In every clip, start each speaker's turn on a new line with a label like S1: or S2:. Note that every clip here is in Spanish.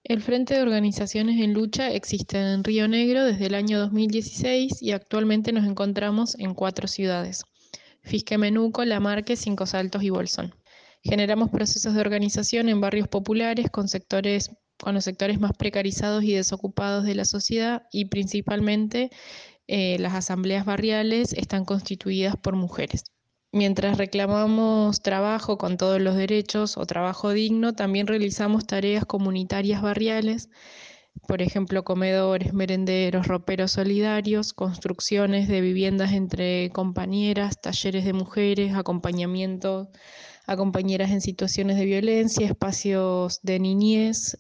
S1: El Frente de Organizaciones en Lucha existe en Río Negro desde el año 2016 y actualmente nos encontramos en 4 ciudades: Fisquemenuco, Lamarque, Cinco Saltos y Bolsón. Generamos procesos de organización en barrios populares con los sectores más precarizados y desocupados de la sociedad, y principalmente las asambleas barriales están constituidas por mujeres. Mientras reclamamos trabajo con todos los derechos o trabajo digno, también realizamos tareas comunitarias barriales, por ejemplo, comedores, merenderos, roperos solidarios, construcciones de viviendas entre compañeras, talleres de mujeres, acompañamiento a compañeras en situaciones de violencia, espacios de niñez,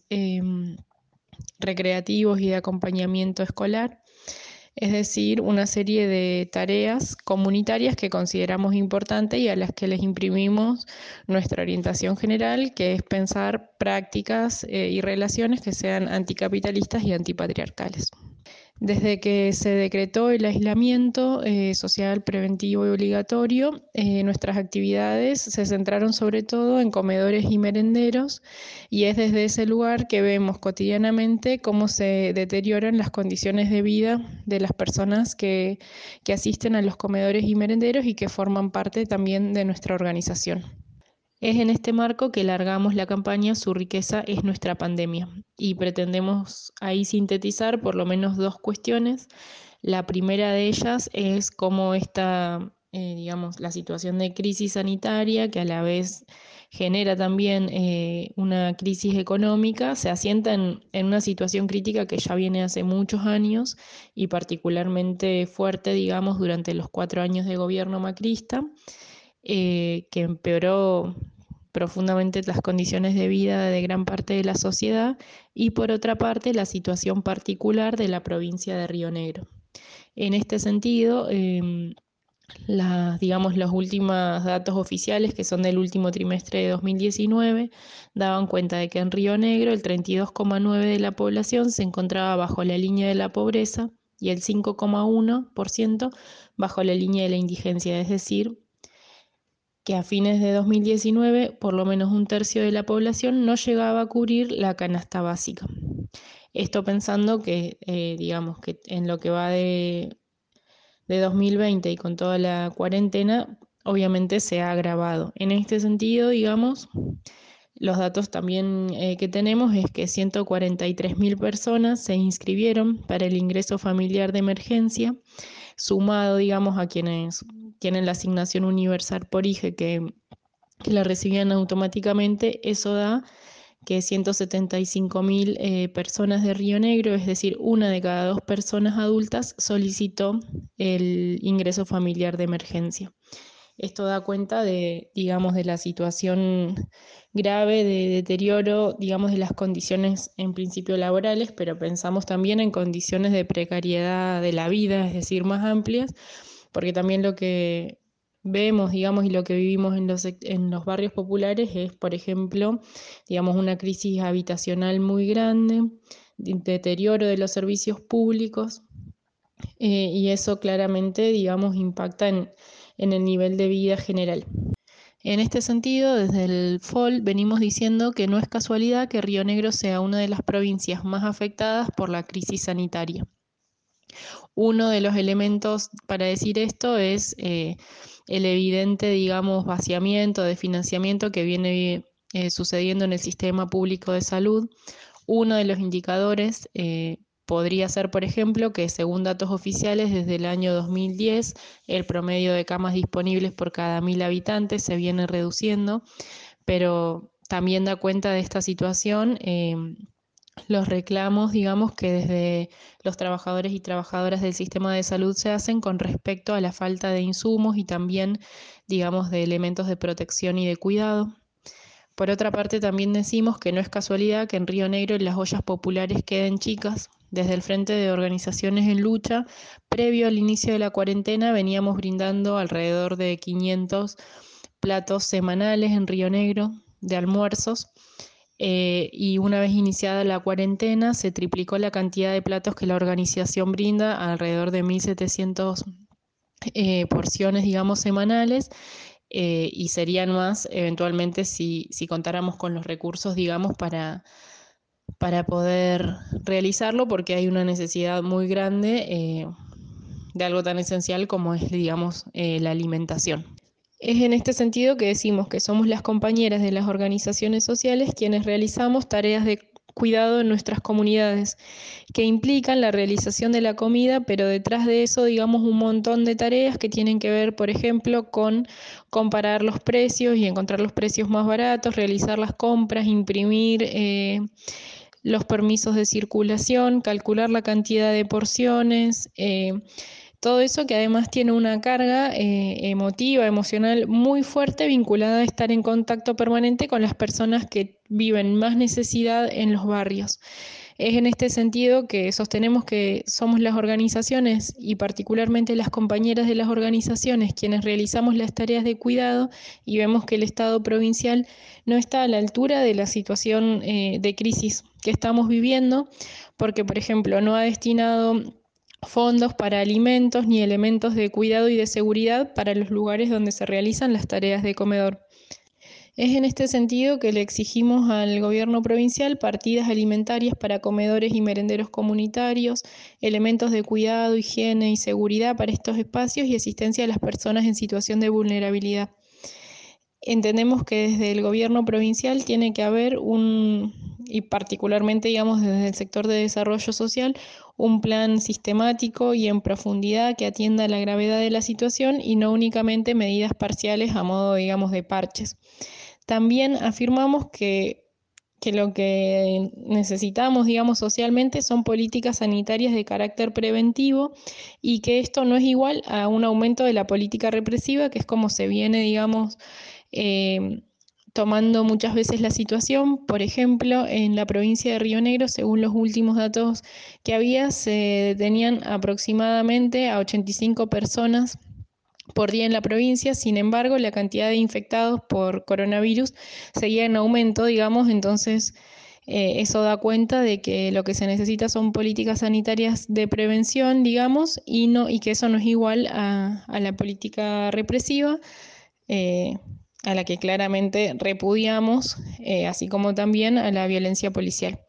S1: recreativos y de acompañamiento escolar. Es decir, una serie de tareas comunitarias que consideramos importantes y a las que les imprimimos nuestra orientación general, que es pensar prácticas y relaciones que sean anticapitalistas y antipatriarcales. Desde que se decretó el aislamiento social preventivo y obligatorio, nuestras actividades se centraron sobre todo en comedores y merenderos, y es desde ese lugar que vemos cotidianamente cómo se deterioran las condiciones de vida de las personas que asisten a los comedores y merenderos y que forman parte también de nuestra organización. Es en este marco que largamos la campaña Su riqueza es nuestra pandemia, y pretendemos ahí sintetizar por lo menos 2 cuestiones. La primera de ellas es cómo esta, digamos, la situación de crisis sanitaria, que a la vez genera también una crisis económica, se asienta en una situación crítica que ya viene hace muchos años y particularmente fuerte, digamos, durante los 4 años de gobierno macrista, que empeoró profundamente las condiciones de vida de gran parte de la sociedad, y por otra parte la situación particular de la provincia de Río Negro. En este sentido, digamos, los últimos datos oficiales, que son del último trimestre de 2019, daban cuenta de que en Río Negro el 32,9% de la población se encontraba bajo la línea de la pobreza y el 5,1% bajo la línea de la indigencia, es decir, que a fines de 2019 por lo menos un tercio de la población no llegaba a cubrir la canasta básica. Esto pensando que, digamos, que en lo que va de 2020 y con toda la cuarentena, obviamente se ha agravado. En este sentido, digamos, los datos también que tenemos es que 143.000 personas se inscribieron para el ingreso familiar de emergencia, sumado, digamos, a quienes tienen la asignación universal por IGE que la recibían automáticamente. Eso da que 175.000 personas de Río Negro, es decir, 1 de cada 2 personas adultas, solicitó el ingreso familiar de emergencia. Esto da cuenta de, digamos, de la situación grave de deterioro, digamos, de las condiciones en principio laborales, pero pensamos también en condiciones de precariedad de la vida, es decir, más amplias, porque también lo que vemos, digamos, y lo que vivimos en los barrios populares es, por ejemplo, digamos, una crisis habitacional muy grande, deterioro de los servicios públicos, y eso claramente, digamos, impacta en el nivel de vida general. En este sentido, desde el FOL venimos diciendo que no es casualidad que Río Negro sea una de las provincias más afectadas por la crisis sanitaria. Uno de los elementos para decir esto es el evidente, digamos, vaciamiento de financiamiento que viene sucediendo en el sistema público de salud. Uno de los indicadores podría ser, por ejemplo, que según datos oficiales desde el año 2010, el promedio de camas disponibles por cada 1.000 habitantes se viene reduciendo, pero también da cuenta de esta situación los reclamos, digamos, que desde los trabajadores y trabajadoras del sistema de salud se hacen con respecto a la falta de insumos y también, digamos, de elementos de protección y de cuidado. Por otra parte, también decimos que no es casualidad que en Río Negro las ollas populares queden chicas. Desde el Frente de Organizaciones en Lucha, previo al inicio de la cuarentena, veníamos brindando alrededor de 500 platos semanales en Río Negro de almuerzos, y una vez iniciada la cuarentena se triplicó la cantidad de platos que la organización brinda, alrededor de 1.700 porciones, digamos, semanales, y serían más eventualmente si contáramos con los recursos, digamos, para poder realizarlo, porque hay una necesidad muy grande de algo tan esencial como es, digamos, la alimentación. Es en este sentido que decimos que somos las compañeras de las organizaciones sociales quienes realizamos tareas de cuidado en nuestras comunidades, que implican la realización de la comida, pero detrás de eso, digamos, un montón de tareas que tienen que ver, por ejemplo, con comparar los precios y encontrar los precios más baratos, realizar las compras, imprimir los permisos de circulación, calcular la cantidad de porciones, todo eso que además tiene una carga emotiva, emocional muy fuerte vinculada a estar en contacto permanente con las personas que viven más necesidad en los barrios. Es en este sentido que sostenemos que somos las organizaciones y particularmente las compañeras de las organizaciones quienes realizamos las tareas de cuidado y vemos que el Estado provincial no está a la altura de la situación de crisis que estamos viviendo, porque, por ejemplo, no ha destinado fondos para alimentos ni elementos de cuidado y de seguridad para los lugares donde se realizan las tareas de comedor. Es en este sentido que le exigimos al gobierno provincial partidas alimentarias para comedores y merenderos comunitarios, elementos de cuidado, higiene y seguridad para estos espacios y asistencia a las personas en situación de vulnerabilidad. Entendemos que desde el gobierno provincial tiene que haber y particularmente, digamos, desde el sector de desarrollo social, un plan sistemático y en profundidad que atienda la gravedad de la situación y no únicamente medidas parciales a modo, digamos, de parches. También afirmamos que lo que necesitamos, digamos, socialmente son políticas sanitarias de carácter preventivo y que esto no es igual a un aumento de la política represiva, que es como se viene, digamos, eh, tomando muchas veces la situación. Por ejemplo, en la provincia de Río Negro, según los últimos datos que había, se detenían aproximadamente a 85 personas por día en la provincia. Sin embargo, la cantidad de infectados por coronavirus seguía en aumento, digamos, entonces eso da cuenta de que lo que se necesita son políticas sanitarias de prevención, digamos, y que eso no es igual a la política represiva, eh, a la que claramente repudiamos, así como también a la violencia policial.